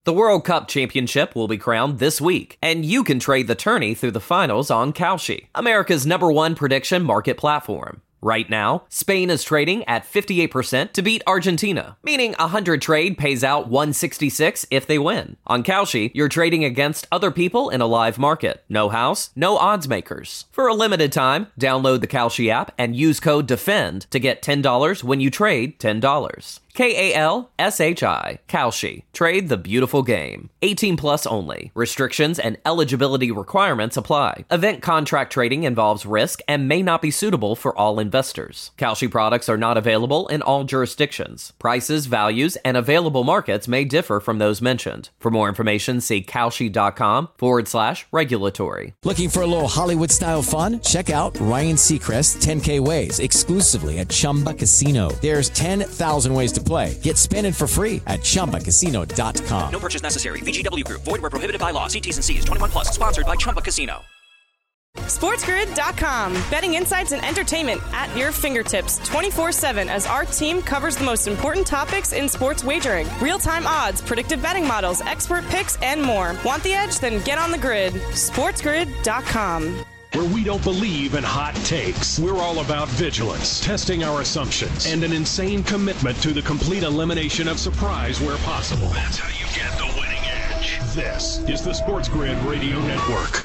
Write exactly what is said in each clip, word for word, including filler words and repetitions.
The World Cup Championship will be crowned this week, and you can trade the tourney through the finals on Kalshi, America's number one prediction market platform. Right now, Spain is trading at fifty-eight percent to beat Argentina, meaning a one hundred trade pays out one sixty-six if they win. On Kalshi, you're trading against other people in a live market. No house, no odds makers. For a limited time, download the Kalshi app and use code DEFEND to get ten dollars when you trade ten dollars. K A L S H I, Kalshi. Trade the beautiful game. eighteen plus only. Restrictions and eligibility requirements apply. Event contract trading involves risk and may not be suitable for all investors. Kalshi products are not available in all jurisdictions. Prices, values, and available markets may differ from those mentioned. For more information, see Kalshi.com forward slash regulatory. Looking for a little Hollywood-style fun? Check out Ryan Seacrest's ten K Ways exclusively at Chumba Casino. There's ten thousand ways to play. Get spinning for free at Chumba Casino dot com. No purchase necessary. V G W Group. Void where prohibited by law. See T's and C's. twenty-one plus. Sponsored by Chumba Casino. SportsGrid dot com. Betting insights and entertainment at your fingertips twenty-four seven as our team covers the most important topics in sports wagering. Real-time odds, predictive betting models, expert picks, and more. Want the edge? Then get on the grid. SportsGrid dot com. Where we don't believe in hot takes. We're all about vigilance, testing our assumptions, and an insane commitment to the complete elimination of surprise where possible. That's how you get the winning edge. This is the Sports Grid Radio Network.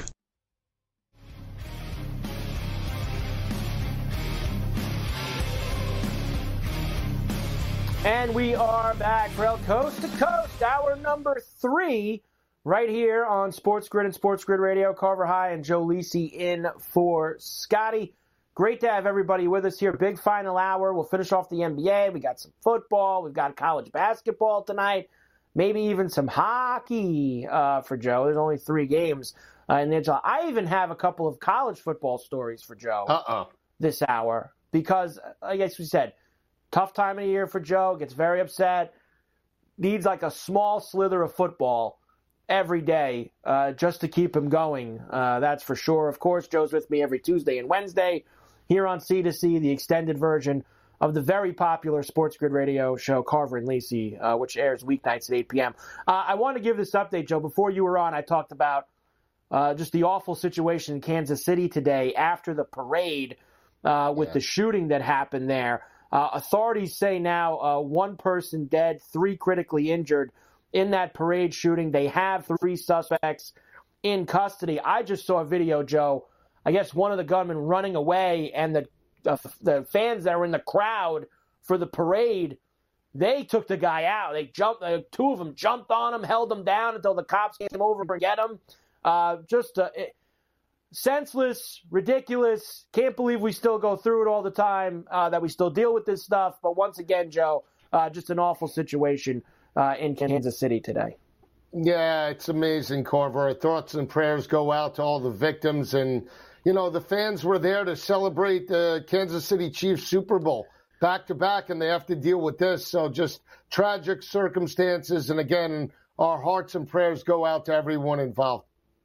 And we are back for Coast to Coast, hour number three. Right here on Sports Grid and Sports Grid Radio. Carver High and Joe Lisi in for Scotty. Great to have everybody with us here. Big final hour. We'll finish off the N B A. We got some football. We've got college basketball tonight. Maybe even some hockey uh, for Joe. There's only three games uh, in the N H L. I even have a couple of college football stories for Joe Uh-oh. this hour. Because, I guess we said, tough time of the year for Joe. Gets very upset. Needs like a small slither of football every day uh, just to keep him going. Uh, that's for sure. Of course, Joe's with me every Tuesday and Wednesday here on C to C, the extended version of the very popular Sports Grid Radio show, Carver and Lisi, uh, which airs weeknights at eight p.m. Uh, I want to give this update, Joe. Before you were on, I talked about uh, just the awful situation in Kansas City today after the parade uh, with yeah. the shooting that happened there. Uh, authorities say now uh, one person dead, three critically injured in that parade shooting. They have three suspects in custody. I just saw a video, Joe. I guess one of the gunmen running away, and the uh, the fans that were in the crowd for the parade, they took the guy out. They jumped. Uh, two of them jumped on him, held him down until the cops came over and get him. Uh, just uh, it, senseless, ridiculous. Can't believe we still go through it all the time, uh, that we still deal with this stuff. But once again, Joe, uh, just an awful situation Uh, in Kansas City today. Yeah, it's amazing, Carver. Our thoughts and prayers go out to all the victims. And, you know, the fans were there to celebrate the Kansas City Chiefs Super Bowl back-to-back, and they have to deal with this. So just tragic circumstances. And, again, our hearts and prayers go out to everyone involved.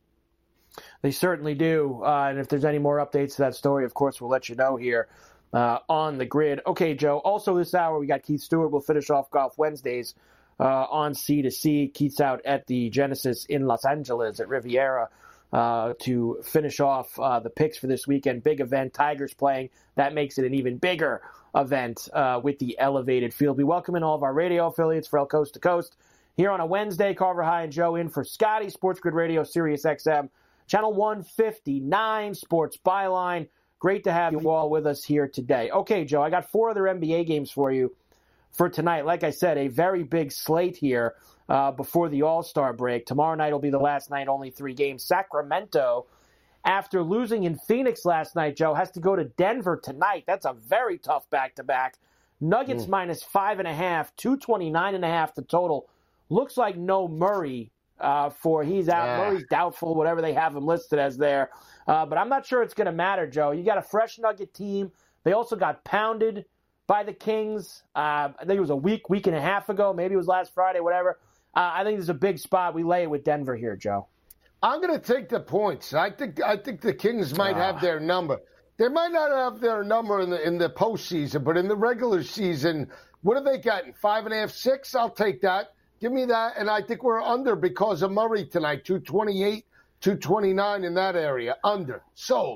They certainly do. Uh, and if there's any more updates to that story, of course, we'll let you know here uh, on the grid. Okay, Joe, also this hour we got Keith Stewart. We'll finish off Golf Wednesdays Uh, on C to C. Keith's out at the Genesis in Los Angeles at Riviera uh, to finish off uh, the picks for this weekend. Big event. Tigers playing. That makes it an even bigger event uh, with the elevated field. We welcome in all of our radio affiliates for El Coast to Coast. Here on a Wednesday, Carver High and Joe in for Scotty, Sports Grid Radio, Sirius X M, Channel one fifty-nine, Sports Byline. Great to have you all with us here today. Okay, Joe, I got four other N B A games for you for tonight. Like I said, a very big slate here uh, before the All-Star break. Tomorrow night will be the last night, only three games. Sacramento, after losing in Phoenix last night, Joe, has to go to Denver tonight. That's a very tough back-to-back. Nuggets mm. minus five and a half, two twenty-nine and a half the total. Looks like no Murray uh, for he's out. Yeah. Murray's doubtful, whatever they have him listed as there. Uh, but I'm not sure it's going to matter, Joe. You got a fresh Nugget team. They also got pounded by the Kings. Uh, I think it was a week, week and a half ago. Maybe it was last Friday, whatever. Uh, I think there's a big spot. We lay it with Denver here, Joe. I'm going to take the points. I think I think the Kings might have their number. They might not have their number in the in the postseason, but in the regular season, what have they gotten? Five and a half, six? I'll take that. Give me that. And I think we're under because of Murray tonight. two twenty-eight, two twenty-nine in that area. Under. Sold.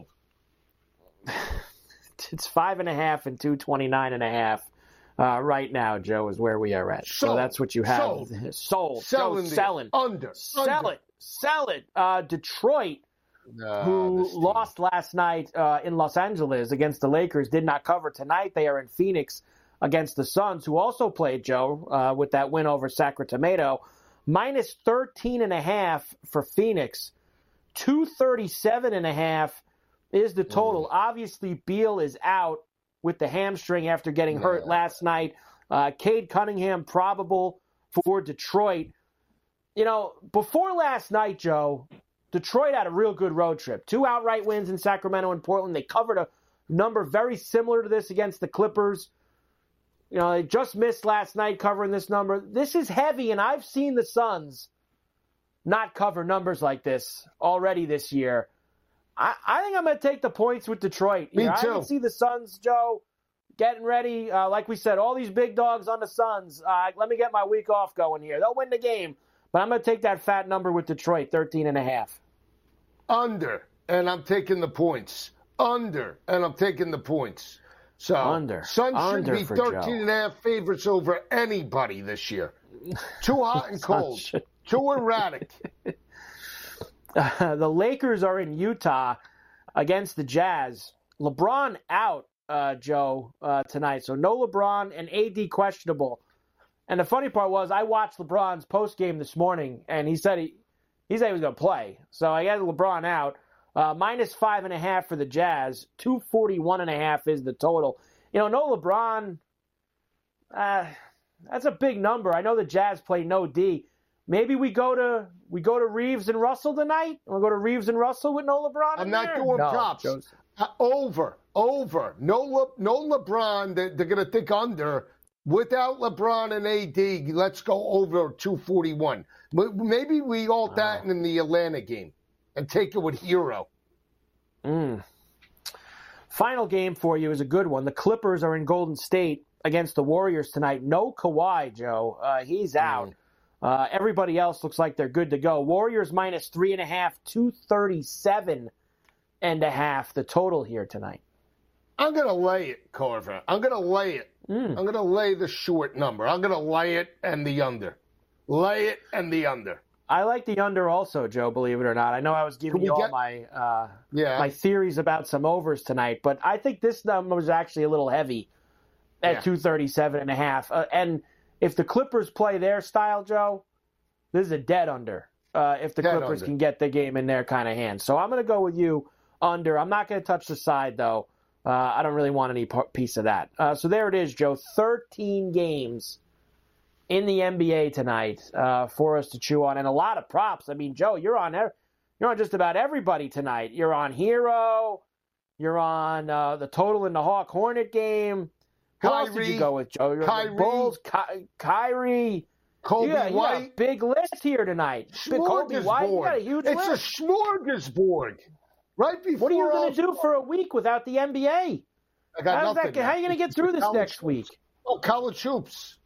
It's five and a half and two twenty-nine and a half. Uh, right now, Joe, is where we are at. Sold. So that's what you have. Sold. Sold. Selling. Joe, selling. Under. Sell under. it. Sell it. Uh, Detroit, Nah, who lost last night uh, in Los Angeles against the Lakers, did not cover tonight. They are in Phoenix against the Suns, who also played, Joe, uh, with that win over Sacramento. Minus thirteen and a half for Phoenix. two thirty-seven and a half is the total. Mm. Obviously, Beal is out with the hamstring after getting yeah. hurt last night. Uh, Cade Cunningham probable for Detroit. You know, before last night, Joe, Detroit had a real good road trip. Two outright wins in Sacramento and Portland. They covered a number very similar to this against the Clippers. You know, they just missed last night covering this number. This is heavy, and I've seen the Suns not cover numbers like this already this year. I, I think I'm going to take the points with Detroit. Me you know, too. I can see the Suns, Joe, getting ready. Uh, like we said, all these big dogs on the Suns. Uh, let me get my week off going here. They'll win the game. But I'm going to take that fat number with Detroit, thirteen and a half. Under, and I'm taking the points. Under, and I'm taking the points. So, Under. Suns Under should be thirteen and a half favorites over anybody this year. Too hot and cold. Should... Too erratic. Uh, the Lakers are in Utah against the Jazz. LeBron out, uh, Joe, uh, tonight. So no LeBron and A D questionable. And the funny part was I watched LeBron's postgame this morning, and he said he, he said he was going to play. So I got LeBron out. Uh, minus five and a half for the Jazz. two forty-one and a half is the total. You know, no LeBron, uh, that's a big number. I know the Jazz play no D. Maybe we go to we go to Reeves and Russell tonight? We'll go to Reeves and Russell with no LeBron I'm in not there? doing no, props. Joseph. Uh, over, over. No, Le, no LeBron. They're, they're going to think under. Without LeBron and A D, let's go over two forty-one. Maybe we alt that in the Atlanta game and take it with Hero. Mm. Final game for you is a good one. The Clippers are in Golden State against the Warriors tonight. No Kawhi, Joe. Uh, he's out. Mm. Uh, everybody else looks like they're good to go. Warriors minus three and a half, two thirty-seven and a half. The total here tonight. I'm going to lay it, Carver. I'm going to lay it. Mm. I'm going to lay the short number. I'm going to lay it and the under. Lay it and the under. I like the under also, Joe, believe it or not. I know I was giving you all get... my uh, yeah. my theories about some overs tonight, but I think this number is actually a little heavy at yeah. two thirty-seven and a half. Uh, and if the Clippers play their style, Joe, this is a dead under uh, if the dead Clippers under. Can get the game in their kind of hands. So I'm going to go with you under. I'm not going to touch the side, though. Uh, I don't really want any piece of that. Uh, so there it is, Joe. thirteen games in the N B A tonight uh, for us to chew on, and a lot of props. I mean, Joe, you're on you're on just about everybody tonight. You're on Hero. You're on uh, the total in the Hawk Hornet game. Who Kyrie, else did you go with, Joe? You're Kyrie, the Bulls, Ky- Kyrie. Kobe yeah, White. Yeah, big list here tonight. Kobe White, you got a huge it's list. It's a smorgasbord. Right before what are you going to do for a week without the N B A? I got How's nothing. That, how are you going to get through this college next hoops. week? Oh, college hoops.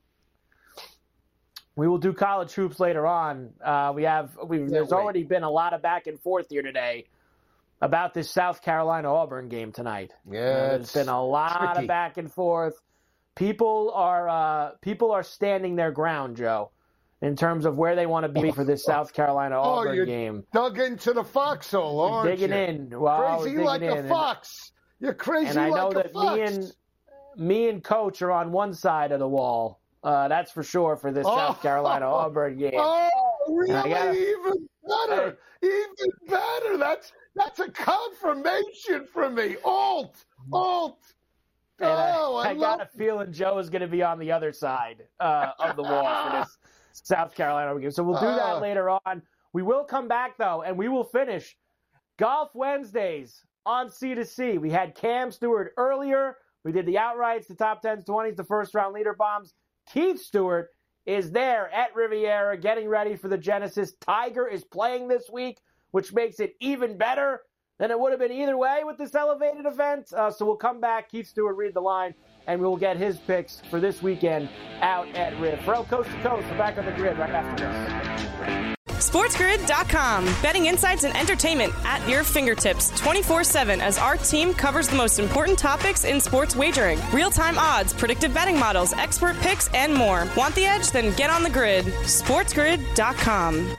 We will do college hoops later on. Uh, we have we there's wait. already been a lot of back and forth here today about this South Carolina Auburn game tonight. Yeah, uh, there's been a lot tricky. of back and forth. People are uh, people are standing their ground, Joe, in terms of where they want to be for this South Carolina Auburn oh, you're game. Dug into the foxhole, aren't you're digging you? in. Well, crazy digging like in. a fox. You're crazy and I know like that a fox. me and me and Coach are on one side of the wall. Uh, that's for sure for this oh, South Carolina oh, Auburn game. Oh, really? Gotta, even better. I, even better. That's that's a confirmation for me. Alt. Alt. And oh, I, I, I love... got a feeling Joe is going to be on the other side uh, of the wall for this South Carolina game. So we'll do that uh, later on. We will come back, though, and we will finish Golf Wednesdays on C to C. We had Cam Stewart earlier. We did the outrights, the top tens, twenties, the first-round leader bombs. Keith Stewart is there at Riviera getting ready for the Genesis. Tiger is playing this week, which makes it even better than it would have been either way with this elevated event. Uh, so we'll come back. Keith Stewart, read the line, and we'll get his picks for this weekend out at Riv. Ferrall, Coast to Coast, we're back on the grid right after this. SportsGrid dot com. Betting insights and entertainment at your fingertips twenty-four seven as our team covers the most important topics in sports wagering. Real-time odds, predictive betting models, expert picks, and more. Want the edge? Then get on the grid. SportsGrid dot com.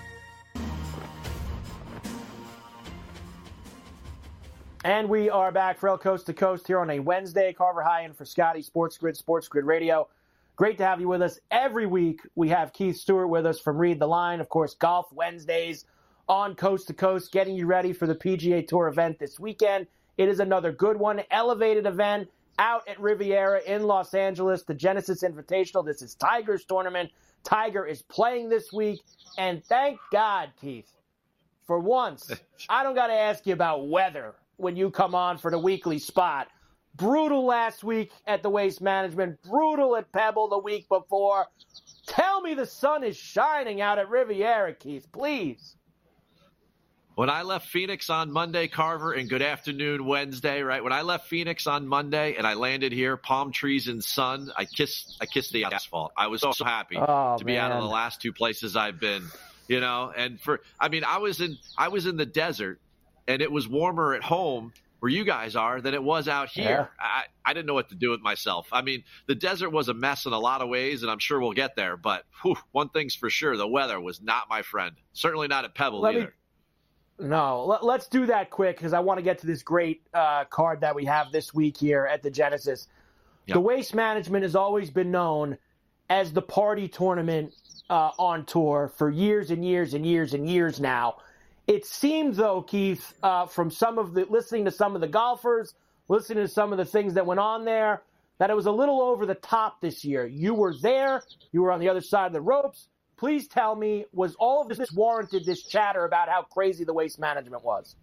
And we are back, Ferrall, Coast to Coast here on a Wednesday. Carver High in for Scotty, Sports Grid, Sports Grid Radio. Great to have you with us. Every week we have Keith Stewart with us from Read the Line. Of course, Golf Wednesdays on Coast to Coast, getting you ready for the P G A Tour event this weekend. It is another good one, elevated event out at Riviera in Los Angeles, the Genesis Invitational. This is Tiger's tournament. Tiger is playing this week, and thank God, Keith, for once, I don't got to ask you about weather when you come on for the weekly spot. Brutal last week at the Waste Management. Brutal at Pebble the week before. Tell me the sun is shining out at Riviera, Keith, please. When I left Phoenix on Monday, Carver, and good afternoon Wednesday, right? When I left Phoenix on Monday and I landed here, palm trees and sun, I kissed I kissed the asphalt. I was so, so happy oh, to be man. out of the last two places I've been, you know. And for I mean, I was in I was in the desert, and it was warmer at home where you guys are than it was out here. Yeah. I, I didn't know what to do with myself. I mean, the desert was a mess in a lot of ways, and I'm sure we'll get there. But whew, one thing's for sure, the weather was not my friend. Certainly not at Pebble Let either. Me, no, let, let's do that quick because I want to get to this great uh, card that we have this week here at the Genesis. Yep. The Waste Management has always been known as the party tournament uh, on tour for years and years and years and years now. It seemed, though, Keith, uh, from some of the listening to some of the golfers, listening to some of the things that went on there, that it was a little over the top this year. You were there. You were on the other side of the ropes. Please tell me, was all of this warranted, this chatter about how crazy the Waste Management was?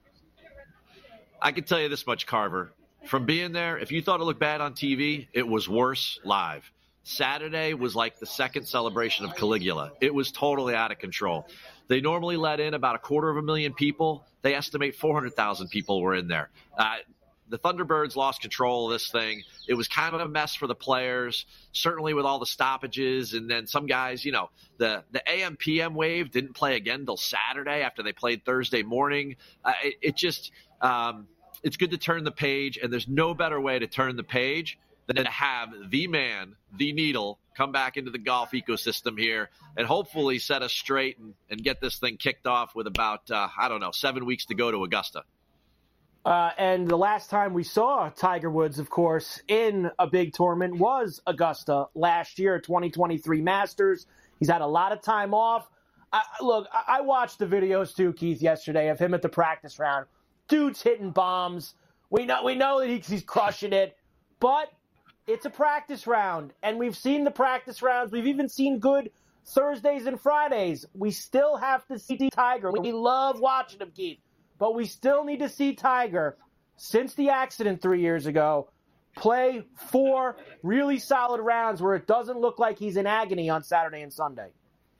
I can tell you this much, Carver. From being there, if you thought it looked bad on T V, it was worse live. Saturday was like the second celebration of Caligula. It was totally out of control. They normally let in about a quarter of a million people. They estimate four hundred thousand people were in there. Uh, the Thunderbirds lost control of this thing. It was kind of a mess for the players, certainly with all the stoppages. And then some guys, you know, the, the A M P M wave didn't play again till Saturday after they played Thursday morning. Uh, it, it just um, – it's good to turn the page, and there's no better way to turn the page than to have the man, the needle, come back into the golf ecosystem here and hopefully set us straight and, and get this thing kicked off with about, uh, I don't know, seven weeks to go to Augusta. Uh, and the last time we saw Tiger Woods, of course, in a big tournament was Augusta last year, twenty twenty-three Masters. He's had a lot of time off. I, look, I, I watched the videos too, Keith, yesterday of him at the practice round. Dude's hitting bombs. We know we know that he, he's crushing it, but it's a practice round, and we've seen the practice rounds. We've even seen good Thursdays and Fridays. We still have to see Tiger. We love watching him, Keith, but we still need to see Tiger, since the accident three years ago, play four really solid rounds where it doesn't look like he's in agony on Saturday and Sunday.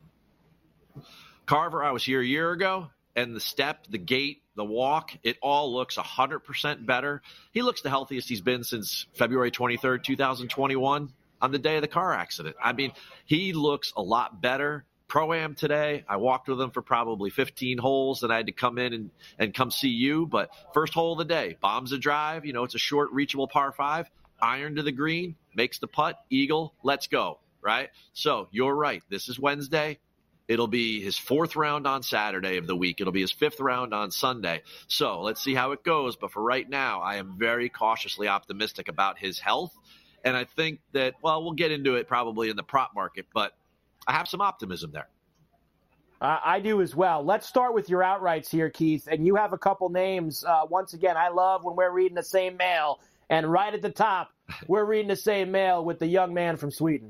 Carver, I was here a year ago, and the step, the gait, the walk, it all looks one hundred percent better. He looks the healthiest he's been since February twenty-third, twenty twenty-one, on the day of the car accident. I mean, he looks a lot better. Pro-Am today, I walked with him for probably fifteen holes, and I had to come in and, and come see you. But first hole of the day, bombs a drive. You know, it's a short, reachable par five. Iron to the green, makes the putt, eagle, let's go, right? So you're right. This is Wednesday. It'll be his fourth round on Saturday of the week. It'll be his fifth round on Sunday. So let's see how it goes. But for right now, I am very cautiously optimistic about his health. And I think that, well, we'll get into it probably in the prop market, but I have some optimism there. Uh, I do as well. Let's start with your outrights here, Keith. And you have a couple names. Uh, once again, I love when we're reading the same mail. And right at the top, we're reading the same mail with the young man from Sweden.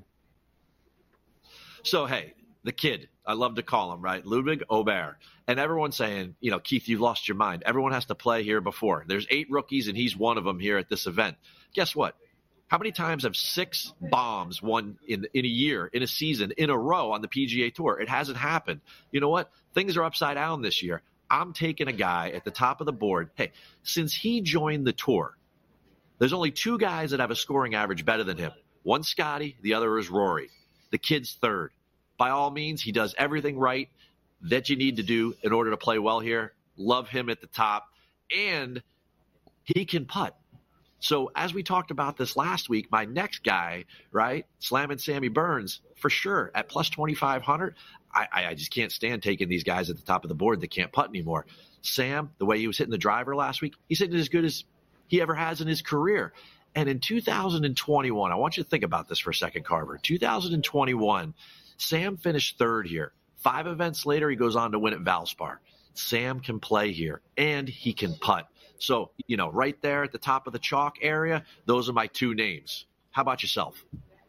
So, hey, the kid, I love to call him, right? Ludwig Aubert. And everyone's saying, you know, Keith, you've lost your mind. Everyone has to play here before. There's eight rookies, and he's one of them here at this event. Guess what? How many times have six bombs won in in a year, in a season, in a row on the P G A Tour? It hasn't happened. You know what? Things are upside down this year. I'm taking a guy at the top of the board. Hey, since he joined the tour, there's only two guys that have a scoring average better than him. One's Scotty, the other is Rory. The kid's third. By all means, he does everything right that you need to do in order to play well here. Love him at the top. And he can putt. So as we talked about this last week, my next guy, right, slamming Sammy Burns, for sure, at plus twenty-five hundred, I, I just can't stand taking these guys at the top of the board that can't putt anymore. Sam, the way he was hitting the driver last week, he's hitting as good as he ever has in his career. And in two thousand twenty-one, I want you to think about this for a second, Carver. two thousand twenty-one, Sam finished third here. Five events later, he goes on to win at Valspar. Sam can play here, and he can putt. So, you know, right there at the top of the chalk area, those are my two names. How about yourself?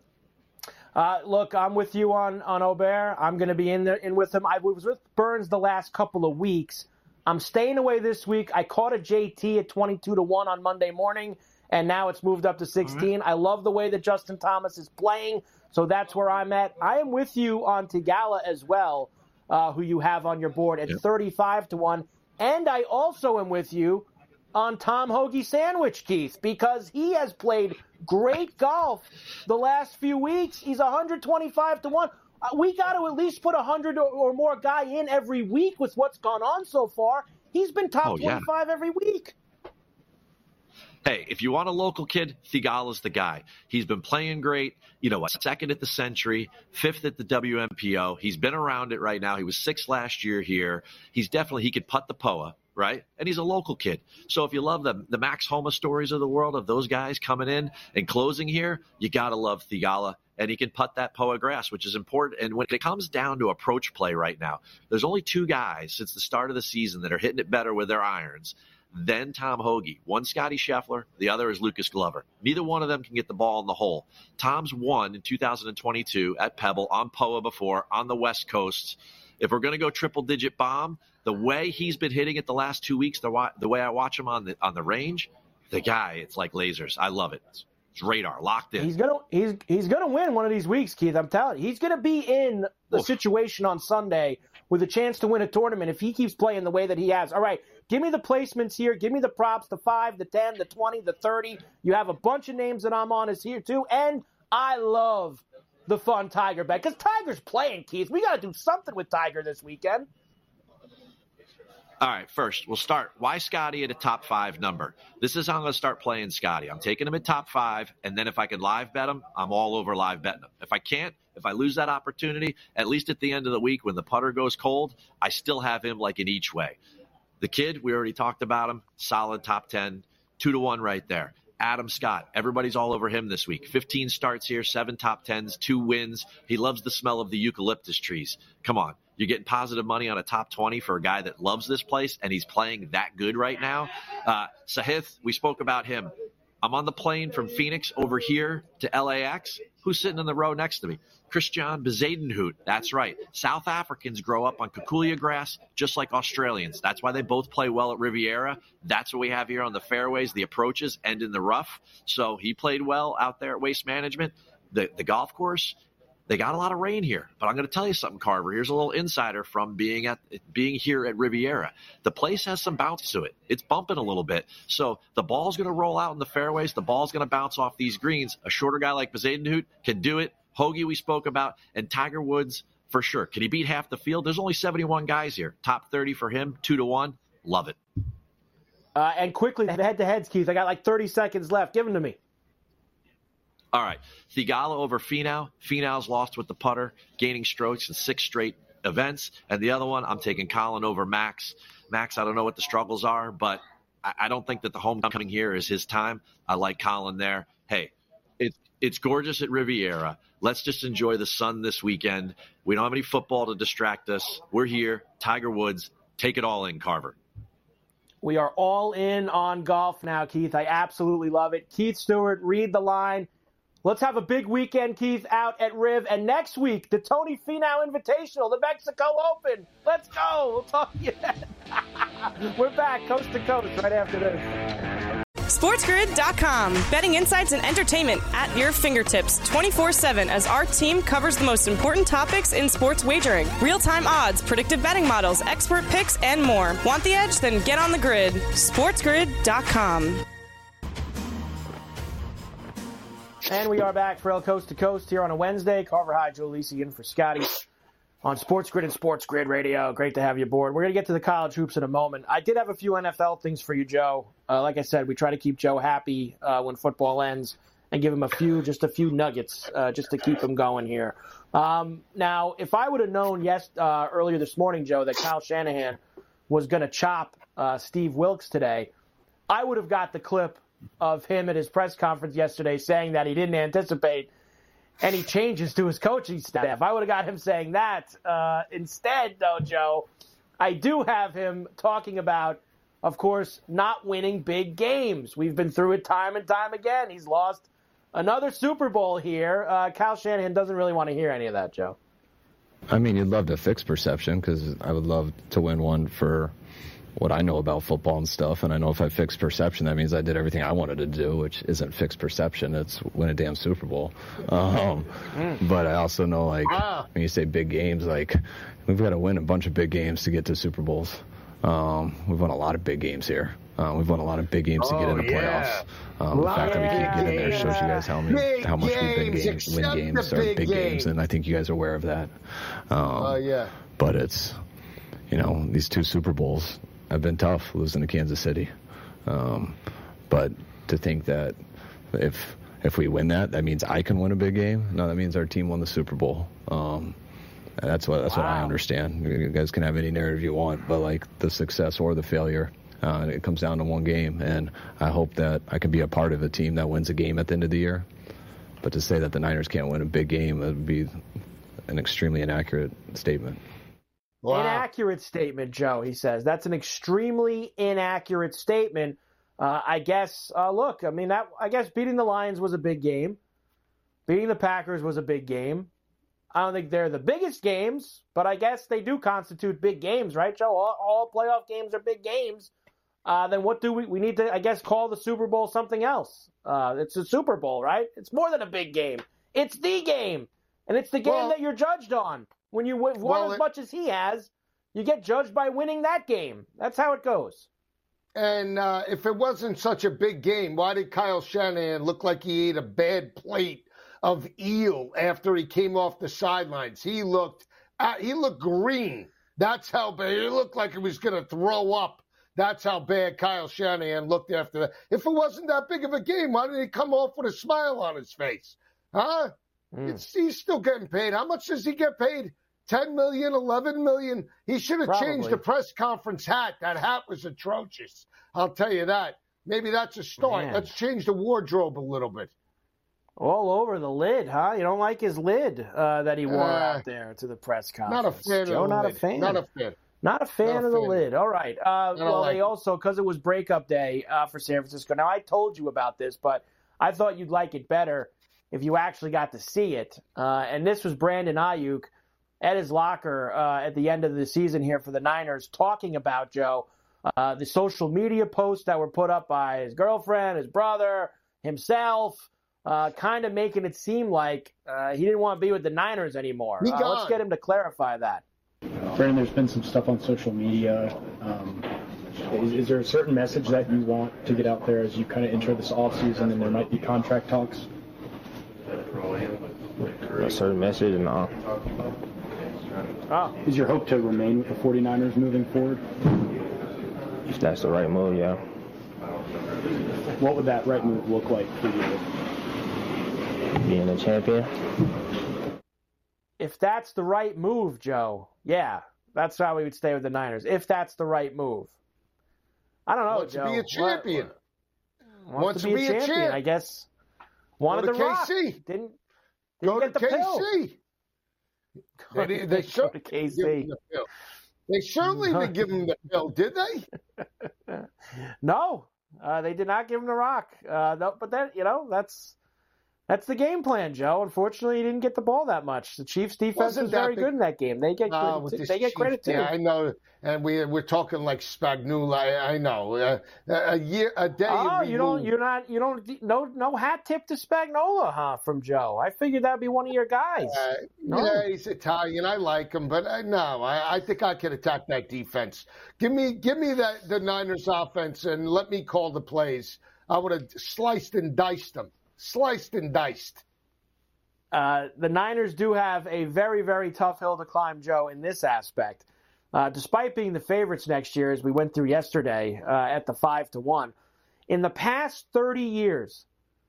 Uh, look, I'm with you on, on Aubert. I'm going to be in there in with him. I was with Burns the last couple of weeks. I'm staying away this week. I caught a J T at twenty-two to one on Monday morning, and now it's moved up to sixteen. Right. I love the way that Justin Thomas is playing, so that's where I'm at. I am with you on Theegala as well, uh, who you have on your board at yep. thirty-five to one. And I also am with you on Tom Hoagie Sandwich, Keith, because he has played great golf the last few weeks. He's one twenty-five to one. Uh, we got to at least put a one hundred or, or more guy in every week with what's gone on so far. He's been top oh, yeah. twenty-five every week. Hey, if you want a local kid, Theegala's the guy. He's been playing great. You know, second at the Century, fifth at the W M P O. He's been around it right now. He was sixth last year here. He's definitely, he could putt the P O A, right? And he's a local kid. So if you love the, the Max Homa stories of the world of those guys coming in and closing here, you got to love Theegala. And he can putt that P O A grass, which is important. And when it comes down to approach play right now, there's only two guys since the start of the season that are hitting it better with their irons than Tom Hoagie. One Scotty Scheffler, the other is Lucas Glover. Neither one of them can get the ball in the hole. Tom's won in two thousand twenty-two at Pebble, on P O A before, on the West Coast. If we're going to go triple-digit bomb, the way he's been hitting it the last two weeks, the, wa- the way I watch him on the on the range, the guy, it's like lasers. I love it. It's, it's radar, locked in. He's gonna he's he's gonna win one of these weeks, Keith. I'm telling you, he's gonna be in the Oof. situation on Sunday with a chance to win a tournament if he keeps playing the way that he has. All right, give me the placements here. Give me the props, the five, the ten, the twenty, the thirty. You have a bunch of names that I'm on is here too, and I love the fun Tiger bet because Tiger's playing, Keith. We got to do something with Tiger this weekend. All right, first, we'll start. Why Scotty at a top five number? This is how I'm going to start playing Scotty. I'm taking him at top five, and then if I can live bet him, I'm all over live betting him. If I can't, if I lose that opportunity, at least at the end of the week when the putter goes cold, I still have him like in each way. The kid, we already talked about him, solid top ten, two to one right there. Adam Scott, everybody's all over him this week. fifteen starts here, seven top tens, two wins. He loves the smell of the eucalyptus trees. Come on. You're getting positive money on a top twenty for a guy that loves this place, and he's playing that good right now. Uh, Sahith, we spoke about him. I'm on the plane from Phoenix over here to L A X. Who's sitting in the row next to me? Christian Bezuidenhout. That's right. South Africans grow up on Kikuyu grass just like Australians. That's why they both play well at Riviera. That's what we have here on the fairways, the approaches, and in the rough. So he played well out there at Waste Management. The, the golf course, they got a lot of rain here, but I'm going to tell you something, Carver. Here's a little insider from being at being here at Riviera. The place has some bounce to it. It's bumping a little bit. So the ball's going to roll out in the fairways. The ball's going to bounce off these greens. A shorter guy like Bezuidenhout can do it. Hoagie we spoke about, and Tiger Woods for sure. Can he beat half the field? There's only seventy-one guys here. Top thirty for him, two to one. Love it. Uh, and quickly, the head-to-heads, Keith. I got like thirty seconds left. Give them to me. All right. Theegala over Finau. Finau's lost with the putter, gaining strokes in six straight events. And the other one, I'm taking Colin over Max. Max, I don't know what the struggles are, but I, I don't think that the homecoming here is his time. I like Colin there. Hey, it's it's gorgeous at Riviera. Let's just enjoy the sun this weekend. We don't have any football to distract us. We're here. Tiger Woods. Take it all in, Carver. We are all in on golf now, Keith. I absolutely love it. Keith Stewart, read the line. Let's have a big weekend, Keith, out at Riv. And next week, the Tony Finau Invitational, the Mexico Open. Let's go. We'll talk to you then. We're back coast to coast right after this. SportsGrid dot com. Betting insights and entertainment at your fingertips twenty-four seven as our team covers the most important topics in sports wagering. Real-time odds, predictive betting models, expert picks, and more. Want the edge? Then get on the grid. SportsGrid dot com. And we are back for El Coast to Coast here on a Wednesday. Carver High, Joe Lisi in for Scotty on Sports Grid and Sports Grid Radio. Great to have you aboard. We're going to get to the college hoops in a moment. I did have a few N F L things for you, Joe. Uh, like I said, we try to keep Joe happy uh, when football ends and give him a few, just a few nuggets uh, just to keep him going here. Um, now, if I would have known yes uh, earlier this morning, Joe, that Kyle Shanahan was going to chop uh, Steve Wilks today, I would have got the clip of him at his press conference yesterday saying that he didn't anticipate any changes to his coaching staff. I would have got him saying that. Uh, instead, though, Joe, I do have him talking about, of course, not winning big games. We've been through it time and time again. He's lost another Super Bowl here. Uh, Kyle Shanahan doesn't really want to hear any of that, Joe. I mean, you'd love to fix perception because I would love to win one for what I know about football and stuff. And I know if I fix perception, that means I did everything I wanted to do, which isn't fix perception. It's win a damn Super Bowl. Um, but I also know, like, when you say big games, like, we've got to win a bunch of big games to get to Super Bowls. Um, we've won a lot of big games here. Uh, we've won a lot of big games to get in the playoffs. Um, the fact that we can't get in there shows you guys how, many, how much we've been games, win games, or big games. games, and I think you guys are aware of that. Um, uh, yeah. But it's, you know, these two Super Bowls have been tough, losing to Kansas City. Um, but to think that if if we win that, that means I can win a big game. No, that means our team won the Super Bowl. Um, that's what that's wow. what I understand. You guys can have any narrative you want, but like the success or the failure, uh, it comes down to one game. And I hope that I can be a part of a team that wins a game at the end of the year. But to say that the Niners can't win a big game, it would be an extremely inaccurate statement. Wow. Inaccurate statement, Joe, he says. That's an extremely inaccurate statement. Uh, I guess, uh, look, I mean, that. I guess beating the Lions was a big game. Beating the Packers was a big game. I don't think they're the biggest games, but I guess they do constitute big games, right, Joe? All, all playoff games are big games. Uh, then what do we, we need to, I guess, call the Super Bowl something else? Uh, it's a Super Bowl, right? It's more than a big game. It's the game. And it's the game well, that you're judged on. When you win well, as it, much as he has, you get judged by winning that game. That's how it goes. And uh, if it wasn't such a big game, why did Kyle Shanahan look like he ate a bad plate of eel after he came off the sidelines? He looked uh, he looked green. That's how bad. He looked like he was going to throw up. That's how bad Kyle Shanahan looked after that. If it wasn't that big of a game, why did he come off with a smile on his face? Huh? Mm. It's, he's still getting paid. How much does he get paid? ten million dollars, eleven million dollars? He should have changed the press conference hat. That hat was atrocious. I'll tell you that. Maybe that's a start. Man. Let's change the wardrobe a little bit. All over the lid, huh? You don't like his lid uh, that he wore uh, out there to the press conference. Not a fan Joe, of the not lid. a fan. Not a fan. Not a fan not of the fan. lid. All right. Uh, well, like they it. also, because it was breakup day uh, for San Francisco. Now, I told you about this, but I thought you'd like it better if you actually got to see it. Uh, and this was Brandon Ayuk at his locker uh, at the end of the season here for the Niners talking about, Joe, uh, the social media posts that were put up by his girlfriend, his brother, himself, uh, kind of making it seem like uh, he didn't want to be with the Niners anymore. Uh, let's get him to clarify that. Brandon, there's been some stuff on social media. Um, is, is there a certain message that you want to get out there as you kind of enter this offseason and there might be contract talks? A certain message? No. Oh. Is your hope to remain with the 49ers moving forward? If that's the right move, yeah. What would that right move look like for you? Being a champion. If that's the right move, Joe, yeah, that's how we would stay with the Niners. If that's the right move. I don't know, Wants Joe. to be a champion. Wants, Wants to be, to be a, champion, a champion, I guess. Wanted Go the to rock. K C. Didn't, didn't Go get to the K C. Pill. They, they, Go to K C. The they certainly didn't give him the pill, did they? No, uh, they did not give him the rock. Uh, no, but that, you know, that's That's the game plan, Joe. Unfortunately, he didn't get the ball that much. The Chiefs' defense Wasn't was very big... good in that game. They get uh, credit, they get credit too. Yeah, I know, and we we're talking like Spagnuolo. I, I know uh, a year, a day. Oh, removed. you don't, you're not, you don't, no, no hat tip to Spagnuolo, huh? From Joe, I figured that'd be one of your guys. Uh, no. Yeah, he's Italian. I like him, but I, no, I, I think I can attack that defense. Give me, give me that the Niners offense, and let me call the plays. I would have sliced and diced them, sliced and diced. Uh, the Niners do have a very, very tough hill to climb, Joe, in this aspect. Uh, despite being the favorites next year, as we went through yesterday uh, at the five to one, in the past thirty years,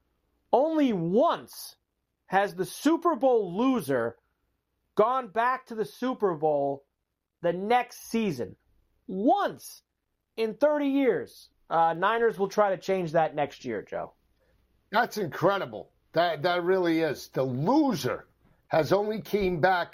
only once has the Super Bowl loser gone back to the Super Bowl the next season. Once in thirty years. Uh, Niners will try to change that next year, Joe. That's incredible. That that really is. The loser has only came back.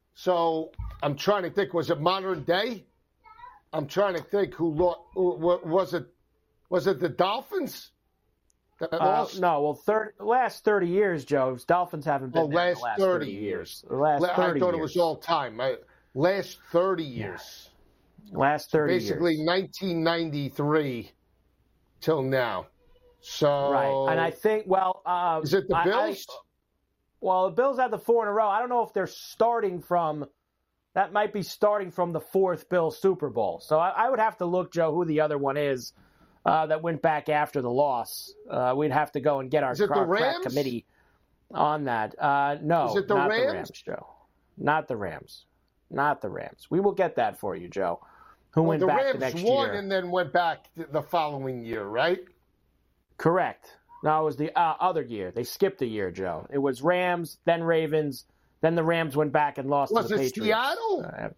So I'm trying to think. Was it modern day? I'm trying to think. Who lost? Was it? Was it the Dolphins? That Uh, lost? no, well, third, last thirty years, Joe. Dolphins haven't been Oh, there in last, the last thirty, thirty years. years. The last La- thirty I thought years. it was all time. I, last thirty years. Last thirty Basically years. nineteen ninety-three till now. So Right, and I think, well... Uh, is it the I- Bills? I, well, the Bills had the four in a row. I don't know if they're starting from... That might be starting from the fourth Bills Super Bowl. So I, I would have to look, Joe, who the other one is uh, that went back after the loss. Uh, we'd have to go and get our, Is it the our crack Rams? committee on that. Uh, no, Is it the not Rams? the Rams, Joe. Not the Rams. Not the Rams. We will get that for you, Joe. Who Well, went the back Rams the next won year? and then went back th- the following year, right? Correct. No, it was the uh, other year. They skipped a year, Joe. It was Rams, then Ravens, then the Rams went back and lost Was to the it Patriots. Seattle?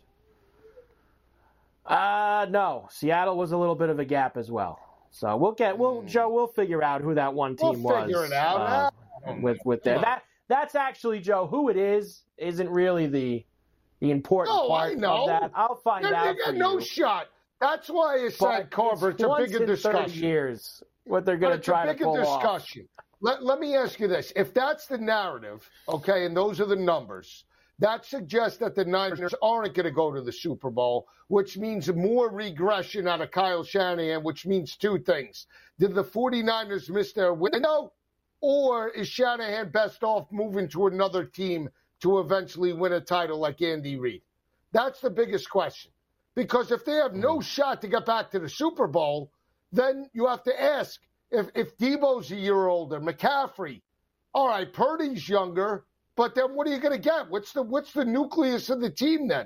Uh, no. Seattle was a little bit of a gap as well. So we'll get, we'll Joe, we'll figure out who that one team We'll was. figure it out. uh, Ah, with with their, that that's actually, Joe, who it is isn't really the the important No, part I know. of that. I'll find They- out they for got no you. shot. That's why I But said, Carver, it's a once bigger in thirty discussion. years what they're But going to it's a try to bigger pull off. discussion. Let, let me ask you this. If that's the narrative, okay, and those are the numbers, that suggests that the Niners aren't going to go to the Super Bowl, which means more regression out of Kyle Shanahan, which means two things. Did the 49ers miss their window, or is Shanahan best off moving to another team to eventually win a title like Andy Reid? That's the biggest question. Because if they have no shot to get back to the Super Bowl, then you have to ask, if, if Debo's a year older, McCaffrey, all right, Purdy's younger, but then what are you going to get? What's the what's the nucleus of the team then?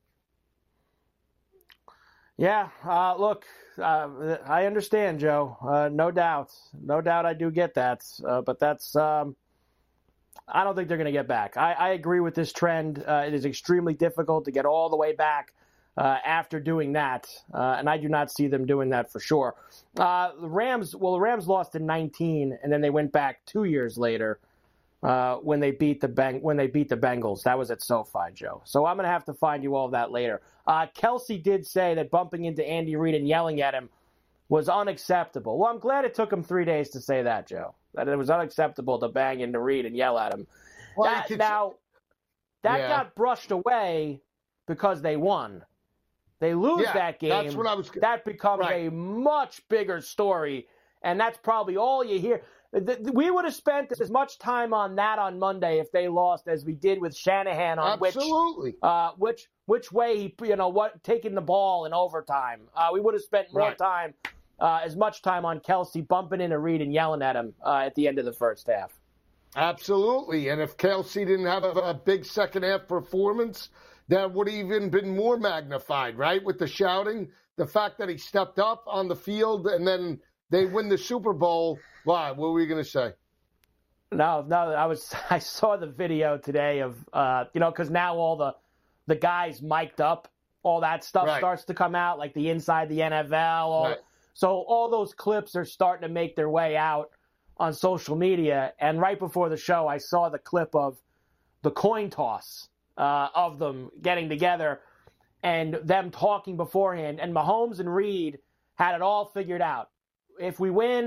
Yeah, uh, look, uh, I understand, Joe. Uh, no doubt. No doubt I do get that. Uh, but that's, um, I don't think they're going to get back. I, I agree with this trend. Uh, it is extremely difficult to get all the way back uh, after doing that. Uh, and I do not see them doing that for sure. Uh, the Rams, well, the Rams lost in nineteen, and then they went back two years later. Uh, when they beat the Beng- when they beat the Bengals. That was at SoFi, Joe. So I'm going to have to find you all of that later. Uh, Kelsey did say that bumping into Andy Reid and yelling at him was unacceptable. Well, I'm glad it took him three days to say that, Joe. That it was unacceptable to bang into Reid and yell at him. Well, That- could- now, that Yeah. got brushed away because they won. They lose Yeah, that game. that's what I was- That becomes Right. a much bigger story, and that's probably all you hear. Th- We would have spent as much time on that on Monday if they lost as we did with Shanahan on Absolutely. which uh, which which way he you know what taking the ball in overtime. Uh, we would have spent more Right. time, uh, as much time on Kelsey bumping into Reid and yelling at him uh, at the end of the first half. Absolutely. And if Kelsey didn't have a, a big second half performance, that would have even been more magnified, right? With the shouting, the fact that he stepped up on the field and then they win the Super Bowl. Why? What were you going to say? No, no, I was I saw the video today of uh, you know, because now all the the guys mic'd up, all that stuff Right. starts to come out, like the inside the N F L. All, Right. So all those clips are starting to make their way out on social media. And right before the show, I saw the clip of the coin toss uh, of them getting together and them talking beforehand. And Mahomes and Reid had it all figured out. If we win,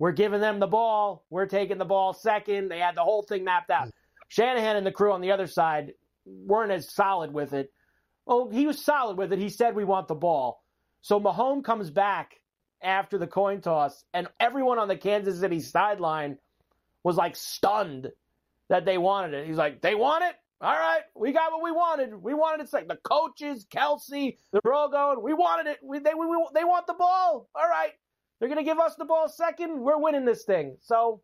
we're giving them the ball. We're taking the ball second. They had the whole thing mapped out. Shanahan and the crew on the other side weren't as solid with it. Oh, he was solid with it. He said, we want the ball. So Mahomes comes back after the coin toss, and everyone on the Kansas City sideline was like stunned that they wanted it. He's like, they want it? All right, we got what we wanted. We wanted it. It's like the coaches, Kelsey, they're all going, we wanted it. We, they, we, we, they want the ball. All right, they're going to give us the ball second. We're winning this thing. So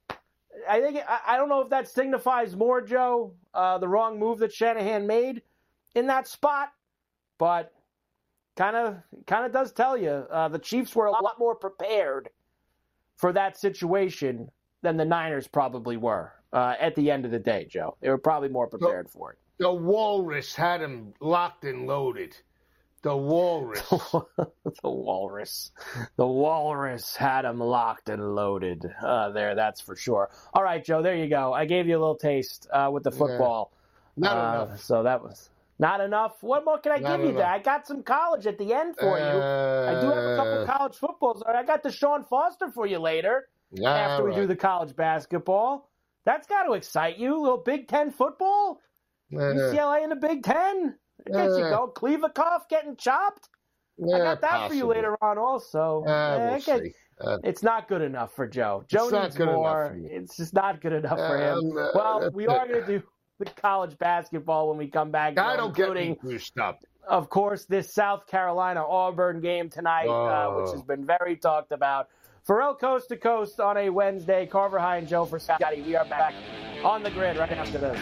I think I, I don't know if that signifies more, Joe, uh, the wrong move that Shanahan made in that spot, but kind of kind of does tell you uh, the Chiefs were a lot more prepared for that situation than the Niners probably were. Uh, at the end of the day, Joe. They were probably more prepared the, for it. The Walrus had him locked and loaded. The Walrus. the Walrus. The Walrus had him locked and loaded uh, there, that's for sure. All right, Joe, there you go. I gave you a little taste uh, with the football. Yeah. Not uh, enough. So that was not enough. What more can I Not give you enough. there? I got some college at the end for uh, you. I do have a couple college footballs. I got the Sean Foster for you later after we right. do the college basketball. That's got to excite you. A little Big Ten football? Uh, U C L A in the Big Ten? There you uh, go. Klevikoff getting chopped? Yeah, I got that possible. for you later on also. Uh, Eh, we'll I get- see. Uh, it's not good enough for Joe. Joe It's not needs good enough more. for me. It's just not good enough for him. Um, uh, Well, we are uh, going to do the college basketball when we come back. I Joe, don't get including, me juiced up. of course, this South Carolina-Auburn game tonight, uh, which Oh. has been very talked about. Pharrell Coast to Coast on a Wednesday. Carver High and Joe for Scotty. We are back on the grid right after this.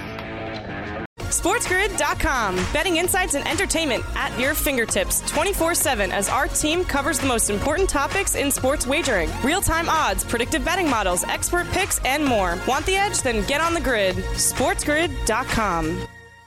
SportsGrid dot com. Betting insights and entertainment at your fingertips twenty-four seven as our team covers the most important topics in sports wagering. Real-time odds, predictive betting models, expert picks, and more. Want the edge? Then get on the grid. SportsGrid dot com.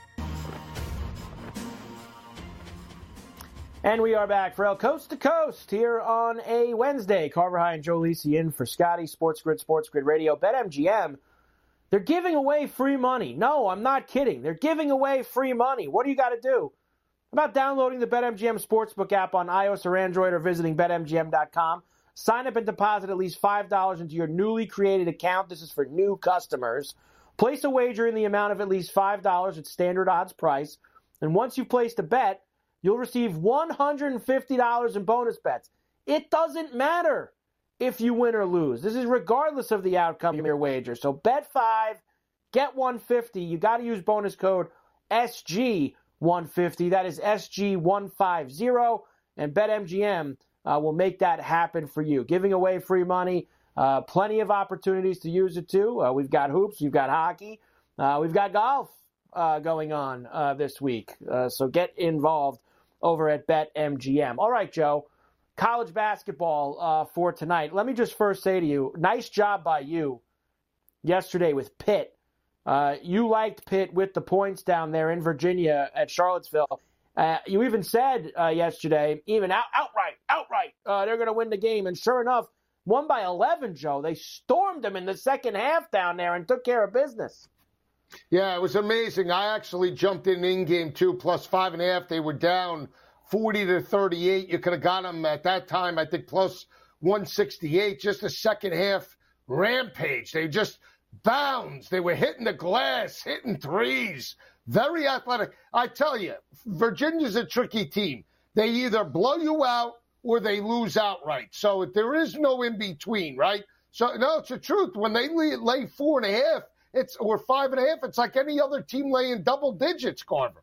And we are back for El Coast to Coast here on a Wednesday. Carver High and Joe Lisi in for Scotty, Sports Grid, Sports Grid Radio. BetMGM, they're giving away free money. No, I'm not kidding. They're giving away free money. What do you got to do? How about downloading the BetMGM Sportsbook app on iOS or Android or visiting Bet M G M dot com. Sign up and deposit at least five dollars into your newly created account. This is for new customers. Place a wager in the amount of at least five dollars at standard odds price. And once you've placed a bet, you'll receive one hundred fifty dollars in bonus bets. It doesn't matter if you win or lose. This is regardless of the outcome of your wager. So bet five, get one hundred fifty dollars. You got to use bonus code S G one fifty. That is S G one fifty. And BetMGM uh, will make that happen for you. Giving away free money. Uh, plenty of opportunities to use it too. Uh, we've got hoops. We've got hockey. Uh, we've got golf uh, going on uh, this week. Uh, so get involved over at BetMGM. All right, Joe, college basketball uh, for tonight. Let me just first say to you, nice job by you yesterday with Pitt. Uh, you liked Pitt with the points down there in Virginia at Charlottesville. Uh, you even said uh, yesterday, even out, outright, outright, uh, they're going to win the game. And sure enough, won by eleven, Joe. They stormed them in the second half down there and took care of business. Yeah, it was amazing. I actually jumped in in game two, plus five and a half. They were down forty to thirty-eight. You could have got them at that time, I think, plus one sixty-eight. Just a second half rampage. They just bounds. They were hitting the glass, hitting threes. Very athletic. I tell you, Virginia's a tricky team. They either blow you out or they lose outright. So there is no in between, right? So, no, it's the truth. When they lay, lay four and a half, It's or five and a half. It's like any other team laying double digits, Carver.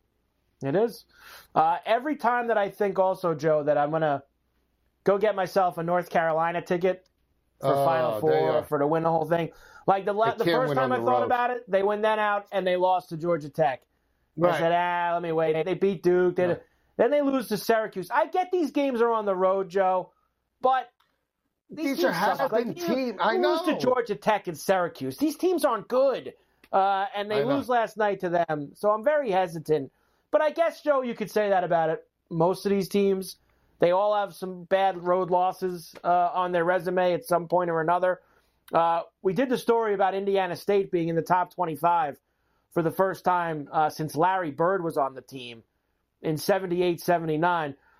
It is. Uh, every time that I think also, Joe, that I'm going to go get myself a North Carolina ticket for Oh, Final there you Four, are. for to win the whole thing. Like the la- They the can't first win time I on the thought road. about it, they went then out and they lost to Georgia Tech. Right. I said, ah, let me wait. They beat Duke. They, Right. Then they lose to Syracuse. I get these games are on the road, Joe, but these, These are teams suck. has-been Like, you- team- I you lose know. to Georgia Tech and Syracuse. These teams aren't good, uh, and they I know. lose last night to them. So I'm very hesitant. But I guess, Joe, you could say that about it. Most of these teams, they all have some bad road losses uh, on their resume at some point or another. Uh, we did the story about Indiana State being in the top twenty-five for the first time uh, since Larry Bird was on the team in seventy-eight seventy-nine.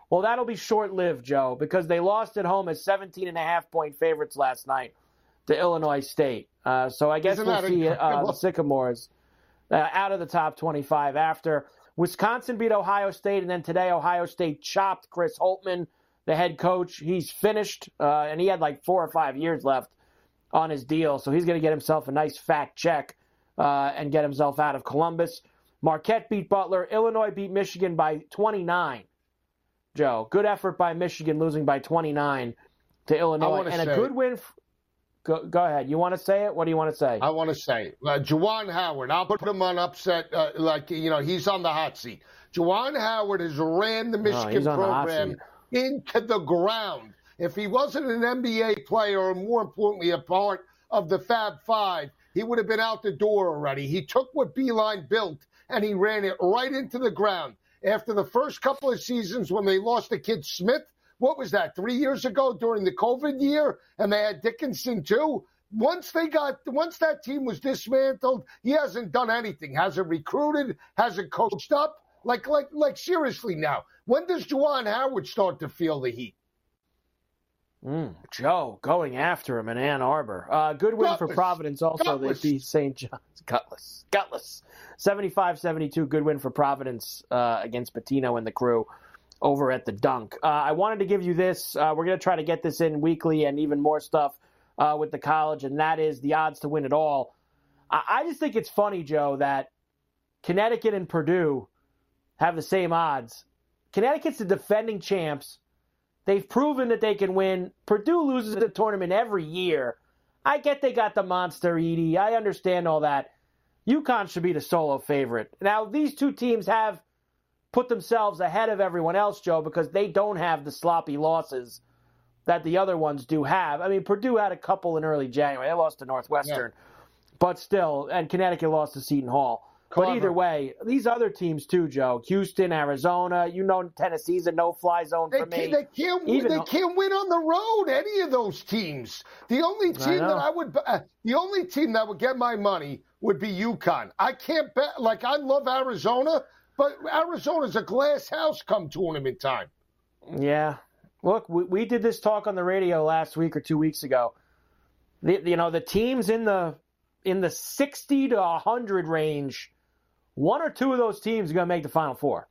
Well, that'll be short-lived, Joe, because they lost at home as seventeen and a half point favorites last night to Illinois State. Uh, so I guess Isn't we'll that see uh, incredible? the Sycamores uh, out of the top twenty-five after Wisconsin beat Ohio State, and then today Ohio State chopped Chris Holtmann, the head coach. He's finished, uh, and he had like four or five years left on his deal, so he's going to get himself a nice fat check uh, and get himself out of Columbus. Marquette beat Butler. Illinois beat Michigan by twenty-nine. Joe, good effort by Michigan, losing by twenty-nine to Illinois, and a good win. F- go, go ahead. You want to say it? What do you want to say? I want to say uh, Juwan Howard. I'll put him on upset. Uh, like you know, he's on the hot seat. Juwan Howard has ran the Michigan oh, program into the ground. If he wasn't an N B A player, or more importantly, a part of the Fab Five, he would have been out the door already. He took what Beeline built and he ran it right into the ground. After the first couple of seasons when they lost the kid Smith, what was that, three years ago during the COVID year, and they had Dickinson too? Once they got, once that team was dismantled, he hasn't done anything. Hasn't recruited, hasn't coached up. Like, like, like seriously now, when does Juwan Howard start to feel the heat? Mm, Joe going after him in Ann Arbor. Uh, good win Gutless. for Providence also. Gutless. They beat Saint John's. Gutless. Gutless. seventy-five seventy-two, good win for Providence uh, against Patino and the crew over at the Dunk. Uh, I wanted to give you this. Uh, we're going to try to get this in weekly and even more stuff uh, with the college, and that is the odds to win it all. I, I just think it's funny, Joe, that Connecticut and Purdue have the same odds. Connecticut's the defending champs. They've proven that they can win. Purdue loses the tournament every year. I get they got the monster, Edie. I understand all that. UConn should be the solo favorite. Now, these two teams have put themselves ahead of everyone else, Joe, because they don't have the sloppy losses that the other ones do have. I mean, Purdue had a couple in early January. They lost to Northwestern. Yeah. But still, and Connecticut lost to Seton Hall. Clever. But either way, these other teams too, Joe. Houston, Arizona, you know Tennessee's a no-fly zone they for can, me. They can't, Even, they can't win on the road, any of those teams. The only team I that I would uh, the only team that would get my money would be UConn. I can't bet, like I love Arizona, but Arizona's a glass house come tournament time. Yeah. Look, we, we did this talk on the radio last week or two weeks ago. The, you know, the teams in the in the sixty to one hundred range, one or two of those teams are going to make the Final Four.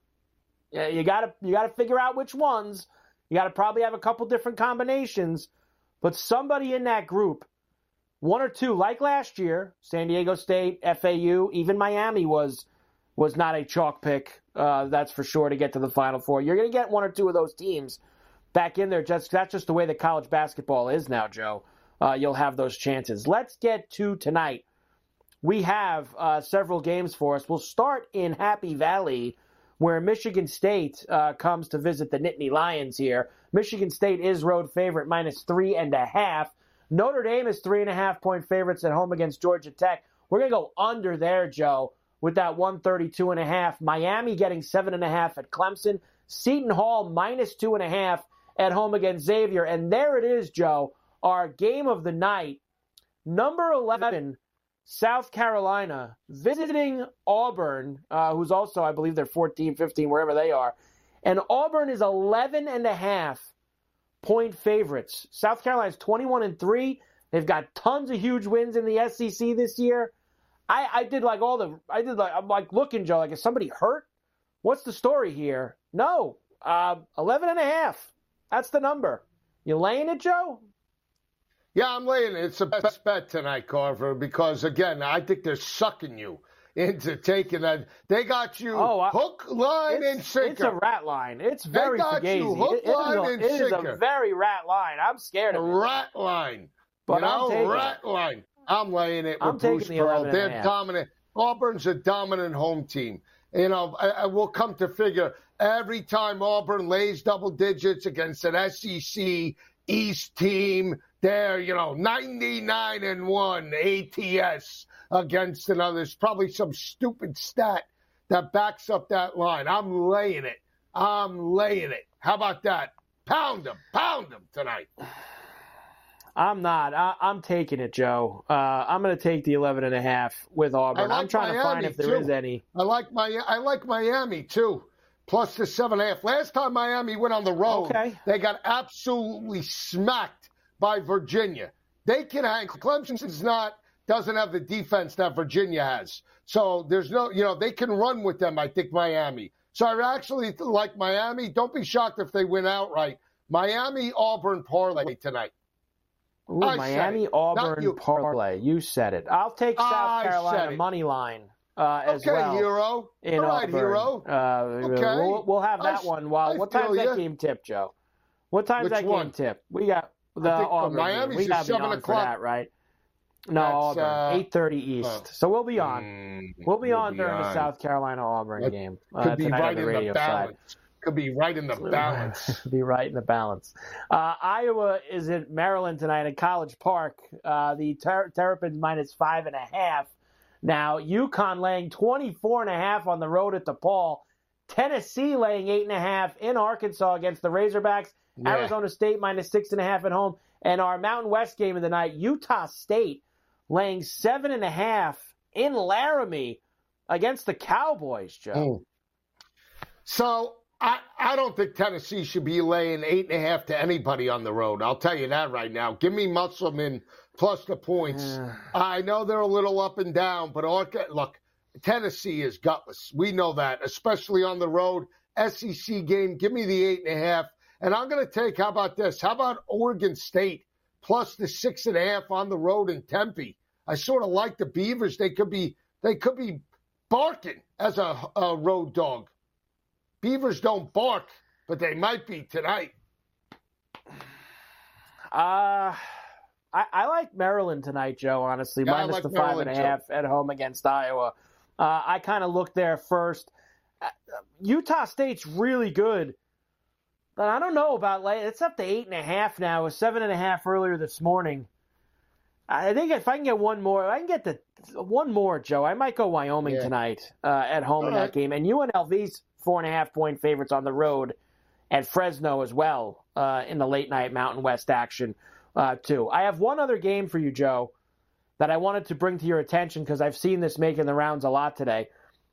You got to you got to figure out which ones. You got to probably have a couple different combinations, but somebody in that group, one or two, like last year, San Diego State, F A U, even Miami was was not a chalk pick. Uh, that's for sure to get to the Final Four. You're going to get one or two of those teams back in there. Just that's just the way that college basketball is now, Joe. Uh, you'll have those chances. Let's get to tonight. We have uh, several games for us. We'll start in Happy Valley, where Michigan State uh, comes to visit the Nittany Lions here. Michigan State is road favorite, minus three and a half. Notre Dame is three and a half point favorites at home against Georgia Tech. We're going to go under there, Joe, with that one thirty-two and a half. Miami getting seven and a half at Clemson. Seton Hall minus two and a half at home against Xavier. And there it is, Joe, our game of the night. Number eleven, South Carolina, visiting Auburn, uh, who's also, I believe, they're fourteen, fifteen, wherever they are. And Auburn is eleven and a half point favorites. South Carolina's twenty-one and three. They've got tons of huge wins in the S E C this year. I, I did like all the, I did like, I'm like looking, Joe, like, is somebody hurt? What's the story here? No, uh, eleven and a half. That's the number. You laying it, Joe? Yeah, I'm laying it. It's a best bet tonight, Carver, because, again, I think they're sucking you into taking that. They got you oh, I, hook, line, and sinker. It's a rat line. It's very they got fugazi. You hook, it, line, it, is a, and it is sinker. a very rat line. I'm scared of a it. rat line. But you know, I'm taking rat it. line. I'm laying it with I'm Bruce taking the Pearl. eleven They're and a half. dominant. Auburn's a dominant home team. You know, I, I will come to figure every time Auburn lays double digits against an S E C East team, they're, you know, ninety-nine and one A T S against another. There's probably some stupid stat that backs up that line. I'm laying it. I'm laying it. How about that? Pound them. Pound them tonight. I'm not. I, I'm taking it, Joe. Uh, I'm going to take the eleven and a half with Auburn. Like I'm trying Miami to find if there too. is any. I like my. I like Miami too. plus the seven and a half. Last time Miami went on the road, okay. they got absolutely smacked by Virginia. They can hang. Clemson's not, doesn't have the defense that Virginia has. So there's no, you know, they can run with them, I think, Miami. So I actually like Miami. Don't be shocked if they win outright. Miami, Auburn parlay tonight. Ooh, Miami, Auburn you. parlay. You said it. I'll take South I Carolina money line uh, as okay, well. Okay, hero. In All right, Auburn. hero. Uh, okay. We'll, we'll have that I, one. While, what time's that game tip, Joe? What time's Which that one? game tip? We got the I think, Auburn uh, Miami's game. We got to be on o'clock. for that, right? No, That's, Auburn, uh, eight thirty East. uh, so we'll be on. Mm, we'll be we'll on be during on. the South Carolina-Auburn that game. Could Uh, be tonight right on the in radio the side. balance. Could be right in the balance. Be right in the balance. Uh, Iowa is at Maryland tonight at College Park. Uh, the Ter- Terrapins minus five and a half. Now, UConn laying twenty-four and a half on the road at DePaul. Tennessee laying eight and a half in Arkansas against the Razorbacks. Yeah. Arizona State minus six and a half at home. And our Mountain West game of the night, Utah State laying seven and a half in Laramie against the Cowboys, Joe. Mm. So I, I don't think Tennessee should be laying eight and a half to anybody on the road. I'll tell you that right now. Give me Musselman plus the points. I know they're a little up and down, but look, Tennessee is gutless. We know that, especially on the road. S E C game, give me the eight and a half. And I'm going to take, how about this? How about Oregon State plus the six and a half on the road in Tempe? I sort of like the Beavers. They could be, they could be barking as a, a road dog. Beavers don't bark, but they might be tonight. Uh, I, I like Maryland tonight, Joe, honestly. Yeah, Minus like the Maryland, five and a too. half at home against Iowa. Uh, I kind of looked there first. Uh, Utah State's really good. But I don't know about late. It's up to eight and a half now. It was seven and a half earlier this morning. I think if I can get one more, I can get the one more, Joe. I might go Wyoming Yeah. tonight uh, at home All in right. that game. And U N L V's four and a half point favorites on the road at Fresno as well uh, in the late night Mountain West action uh, too. I have one other game for you, Joe, that I wanted to bring to your attention because I've seen this making the rounds a lot today.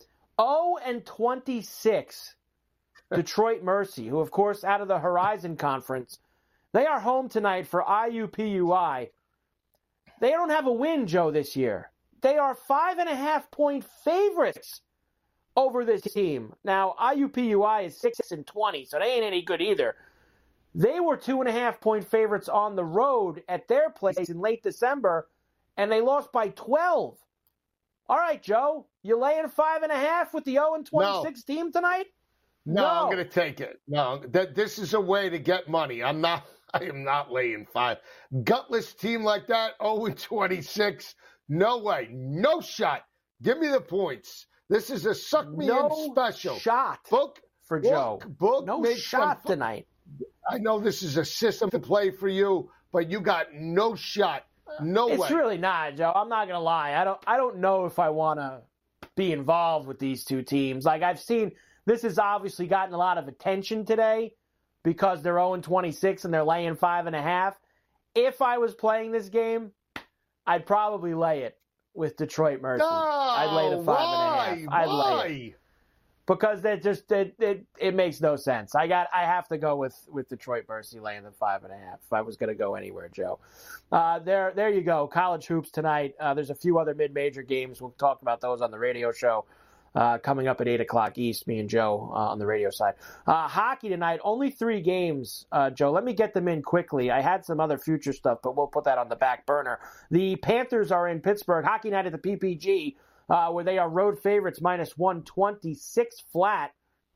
oh and twenty-six. Detroit Mercy, who, of course, out of the Horizon Conference, they are home tonight for I U P U I. They don't have a win, Joe, this year. They are five and a half point favorites over this team. Now, I U P U I is six and twenty, so they ain't any good either. They were two and a half point favorites on the road at their place in late December, and they lost by twelve. All right, Joe, you laying five and a half with the oh and twenty-six no. team tonight? No, No. I'm going to take it. No, that this is a way to get money. I'm not. I am not laying five. Gutless team like that, oh and twenty-six. No way. No shot. Give me the points. This is a suck me no in special. shot Book for book, Joe. Book, no make shot some, tonight. I know this is a system to play for you, but you got no shot. No it's way. It's really not, Joe. I'm not going to lie. I don't I don't know if I want to be involved with these two teams. Like I've seen, this has obviously gotten a lot of attention today because they're oh and twenty-six and they're laying five and a half. If I was playing this game, I'd probably lay it with Detroit Mercy. No, I'd lay the five why? and a half. I'd why? lay it. Because that just it, it it makes no sense. I got I have to go with, with Detroit Mercy laying the five and a half if I was going to go anywhere, Joe. Uh, there there you go. College hoops tonight. Uh, there's a few other mid-major games. We'll talk about those on the radio show uh, coming up at eight o'clock East. Me and Joe uh, on the radio side. Uh, hockey tonight. Only three games, uh, Joe. Let me get them in quickly. I had some other future stuff, but we'll put that on the back burner. The Panthers are in Pittsburgh. Hockey night at the P P G. Uh, where they are road favorites, minus one twenty-six flat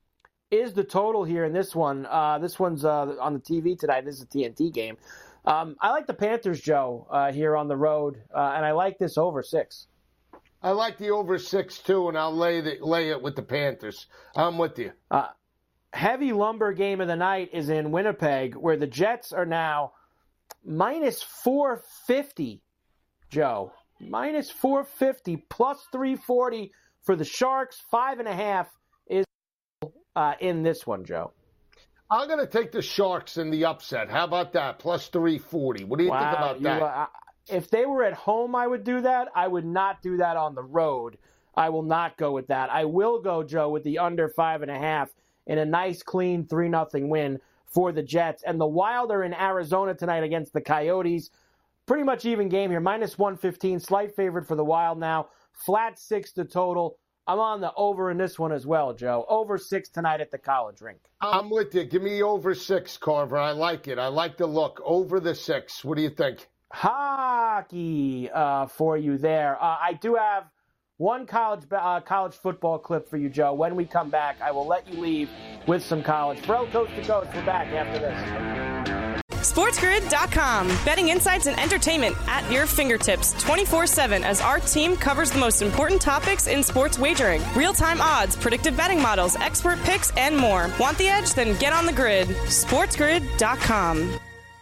is the total here in this one. Uh, this one's uh, on the T V tonight. This is a T N T game. Um, I like the Panthers, Joe, uh, here on the road, uh, and I like this over six. I like the over six, too, and I'll lay the, lay it with the Panthers. I'm with you. Uh, heavy lumber game of the night is in Winnipeg, where the Jets are now minus four fifty, Joe. Minus four fifty, plus three forty for the Sharks. Five and a half is uh, in this one, Joe. I'm going to take the Sharks in the upset. How about that? Plus three forty. What do you wow, think about you, that? Uh, if they were at home, I would do that. I would not do that on the road. I will not go with that. I will go, Joe, with the under five and a half in a nice, clean three nothing win for the Jets. And the Wild are in Arizona tonight against the Coyotes. Pretty much even game here. minus one fifteen, slight favorite for the Wild now. Flat six the total. I'm on the over in this one as well, Joe. Over six tonight at the College Rink. I'm with you. Give me over six, Carver. I like it. I like the look. Over the six. What do you think? Hockey uh, for you there. Uh, I do have one college uh, college football clip for you, Joe. When we come back, I will let you leave with some college. Bro, Coast to Coast, we're back after this. SportsGrid dot com. Betting insights and entertainment at your fingertips twenty-four seven as our team covers the most important topics in sports wagering. Real-time odds, predictive betting models, expert picks, and more. Want the edge? Then get on the grid. SportsGrid dot com.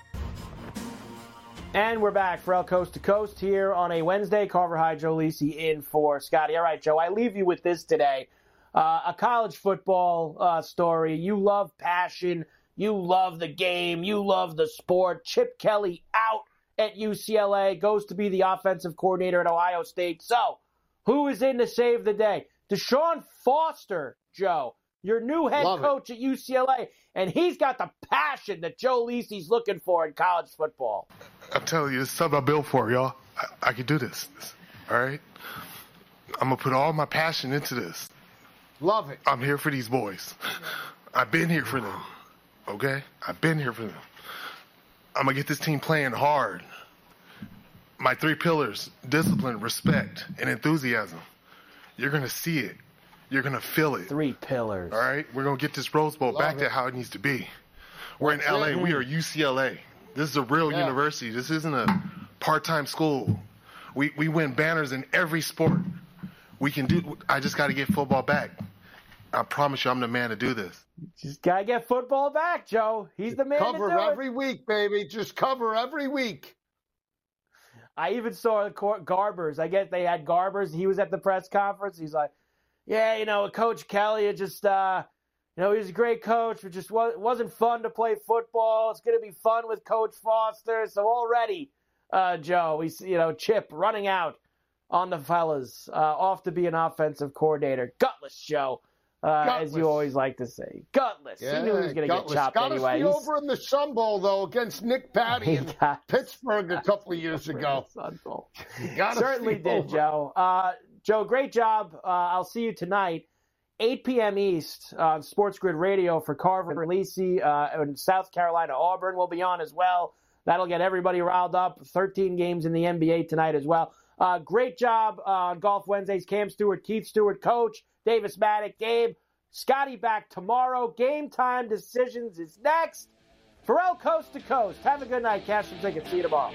And we're back for El Coast to Coast here on a Wednesday. Carver High, Joe Lisi in for Scotty. All right, Joe, I leave you with this today. Uh, a college football uh, story. You love passion. You love the game. You love the sport. Chip Kelly out at U C L A, goes to be the offensive coordinator at Ohio State. So, who is in to save the day? Deshaun Foster, Joe, your new head Love coach it. at U C L A, and he's got the passion that Joe Lisi's looking for in college football. I'm telling you, it's something I built for, y'all. I, I can do this, all right? I'm going to put all my passion into this. Love it. I'm here for these boys. I've been here for them, okay? I've been here for them. I'm going to get this team playing hard. My three pillars, discipline, respect, and enthusiasm. You're going to see it. You're going to feel it. Three pillars. All right? We're going to get this Rose Bowl Love back it. to how it needs to be. We're in That's L A. it. We are U C L A. This is a real Yeah. university. This isn't a part-time school. We we win banners in every sport. We can do. I just got to get football back. I promise you, I'm the man to do this. Just got to get football back, Joe. He's the man Cover to do every it. week, baby. Just cover every week. I even saw Garbers. I guess they had Garbers. He was at the press conference. He's like, yeah, you know, Coach Kelly, it just, uh, you know, he was a great coach. It just was, wasn't fun to play football. It's going to be fun with Coach Foster. So already, uh, Joe, we see, you know, Chip running out on the fellas, uh, off to be an offensive coordinator. Gutless, Joe, uh, Gutless. as you always like to say. Gutless. Yeah, he knew he was going to get gutless. chopped Got anyway. us the He's- over in the Sun Bowl, though, against Nick Patty He in got- Pittsburgh a couple of years ago. Sun Bowl. Got us Certainly the did, over. Joe. Uh, Joe, great job. Uh, I'll see you tonight, eight p.m. East on Sports Grid Radio for Carver and Lisi. Uh, and South Carolina Auburn will be on as well. That'll get everybody riled up. thirteen games in the N B A tonight as well. Uh, great job uh, on Golf Wednesdays. Cam Stewart, Keith Stewart, Coach, Davis Maddock, Gabe, Scotty back tomorrow. Game time decisions is next. Pharrell Coast to Coast. Have a good night. Cash some tickets. See you tomorrow.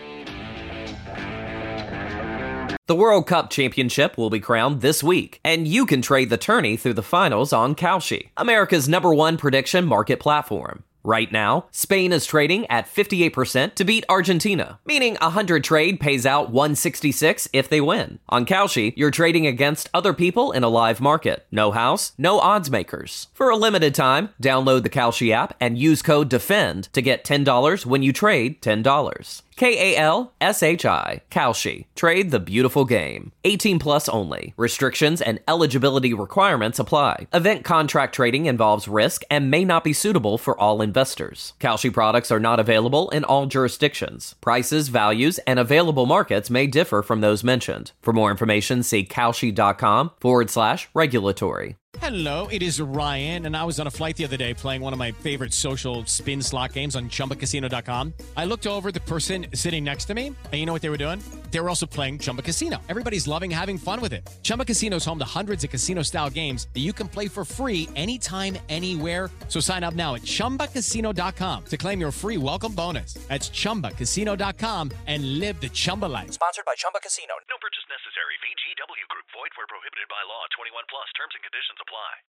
The World Cup Championship will be crowned this week, and you can trade the tourney through the finals on Kalshi, America's number one prediction market platform. Right now, Spain is trading at fifty-eight percent to beat Argentina, meaning a one hundred trade pays out one hundred sixty-six if they win. On Kalshi, you're trading against other people in a live market. No house, no odds makers. For a limited time, download the Kalshi app and use code DEFEND to get ten dollars when you trade ten dollars. K A L S H I, Kalshi. Trade the beautiful game. eighteen plus only. Restrictions and eligibility requirements apply. Event contract trading involves risk and may not be suitable for all investors. Kalshi products are not available in all jurisdictions. Prices, values, and available markets may differ from those mentioned. For more information, see Kalshi.com forward slash regulatory. Hello, it is Ryan, and I was on a flight the other day playing one of my favorite social spin slot games on Chumba Casino dot com. I looked over at the person sitting next to me, and you know what they were doing? They were also playing Chumba Casino. Everybody's loving having fun with it. Chumba Casino is home to hundreds of casino-style games that you can play for free anytime, anywhere. So sign up now at Chumba Casino dot com to claim your free welcome bonus. That's Chumba Casino dot com and live the Chumba life. Sponsored by Chumba Casino. No purchase necessary. V G W Group. Void where prohibited by law. twenty-one plus. Terms and conditions apply.